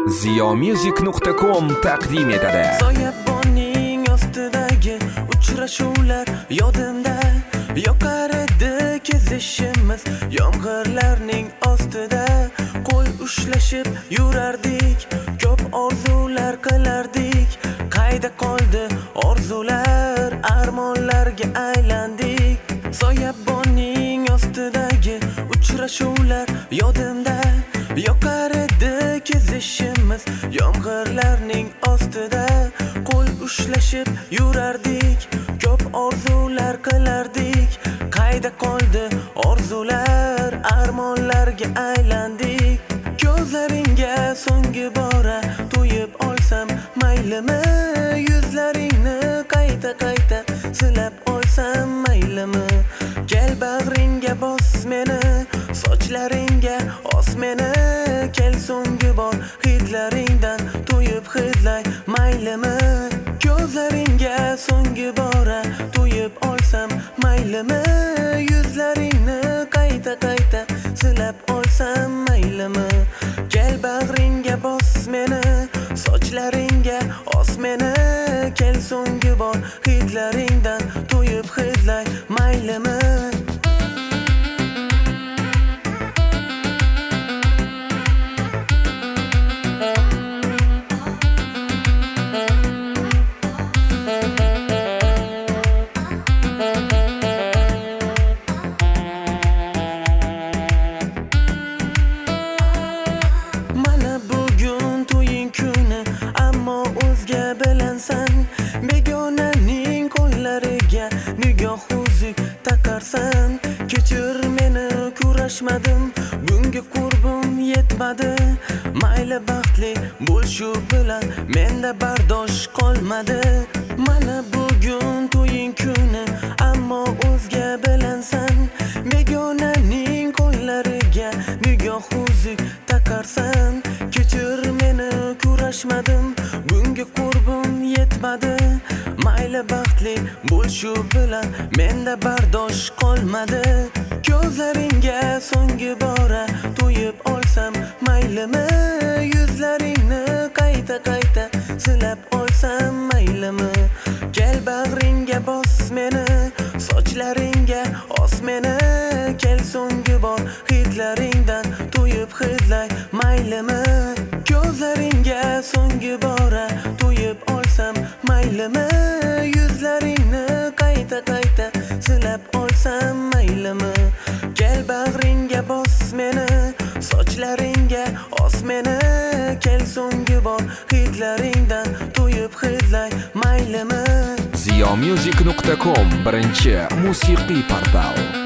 ziyomusic.com taqdim etadi. Soyabonning ostidagi uchrashuvlar yodimda, yoqar edi kezishimiz yomg'irlarning ostida. Qo'l ushlashib yurardik, ko'p orzular qilardik. Qayda qoldi orzular, armonlarga aylandik. Soyabonning ostidagi uchrashuvlar yodimda, yoqar edi kezishimiz yomg'irlarning ostida. Qo'l ushlashib yurardik, ko'p orzular qilardik. Qayda qoldi orzular, armonlarga aylandik. Ko'zlaringga so'nggi bora to'yib olsam maylimi? Yuzlaringni qayta silab olsam maylimi? Kel bag'ringga bos meni, sochlaringga os meni. Kel so'nggi bor hidlaringdan to'yib hidlay maylimi? Ko'zlaringga so'nggi bora to'yib olsam maylimi? Yuzlaringni qayta silab olsam maylimi? Kel bag'ringga bos meni, sochlaringga os meni. Kel so'nggi bor hidlaringdan to'yib hidlay maylimi? Begonaning qo'llariga nigoh uzuk taqarsan. Kechir meni, kurashmadim, bunga qurbim yetmadi. Mayli baxtli bo'l shu bilan, menda bardosh qolmadi. Mana bugun to'ying kuni, ammo o'zga bilansan. Begonaning qo'llariga nigoh uzuk taqarsan. Kechir meni, kurashmadim, bunga qurbim yetmadi. Mayli baxtli bo'l shu bilan, menda bardosh qolmadi. Ko'zlaringga so'nggi bora to'yib olsam maylimi? Yuzlaringni qayta silab olsam maylimi? Kel bag'ringga bos meni, sochlaringga os meni. Kel so'nggi bor hidlaringdan to'yib hidlay maylimi? Ko'zlaringga so'nggi bora to'yib olsam maylimi? Yuzlaringni qayta silab olsam maylimi? Kel bag'ringga bos meni, sochlaringga os meni. Kel so'nggi bor hidlaringdan to'yib hidlay maylimi? ziyomusic.com birinchi musiqiy portal.